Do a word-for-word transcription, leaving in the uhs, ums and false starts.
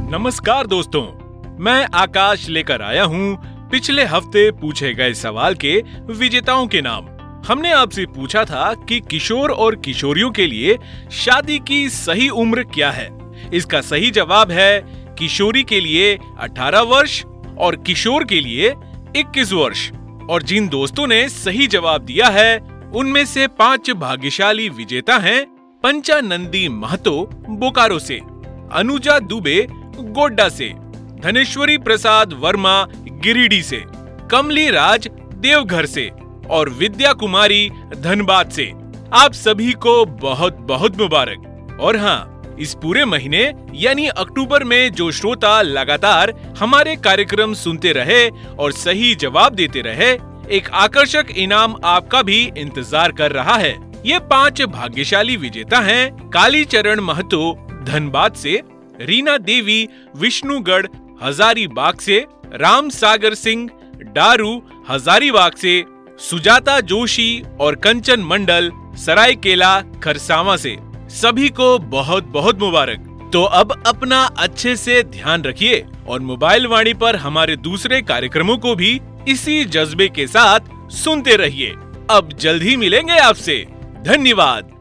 नमस्कार दोस्तों, मैं आकाश लेकर आया हूँ पिछले हफ्ते पूछे गए सवाल के विजेताओं के नाम। हमने आपसे पूछा था कि किशोर और किशोरियों के लिए शादी की सही उम्र क्या है। इसका सही जवाब है किशोरी के लिए अठारह वर्ष और किशोर के लिए इक्कीस वर्ष। और जिन दोस्तों ने सही जवाब दिया है उनमें से पांच भाग्यशाली विजेता हैं पंचानंदी महतो बोकारो से, अनुजा दुबे गोड्डा से, धनेश्वरी प्रसाद वर्मा गिरिडीह से, कमली राज देवघर से और विद्या कुमारी धनबाद से। आप सभी को बहुत बहुत मुबारक। और हाँ, इस पूरे महीने यानी अक्टूबर में जो श्रोता लगातार हमारे कार्यक्रम सुनते रहे और सही जवाब देते रहे, एक आकर्षक इनाम आपका भी इंतजार कर रहा है। ये पांच भाग्यशाली विजेता हैं कालीचरण महतो धनबाद से, रीना देवी विष्णुगढ़ हजारीबाग से, राम सागर सिंह डारू हजारीबाग से, सुजाता जोशी और कंचन मंडल सरायकेला खरसावां से। सभी को बहुत बहुत मुबारक। तो अब अपना अच्छे से ध्यान रखिए और मोबाइल वाणी पर हमारे दूसरे कार्यक्रमों को भी इसी जज्बे के साथ सुनते रहिए। अब जल्द ही मिलेंगे आपसे। धन्यवाद।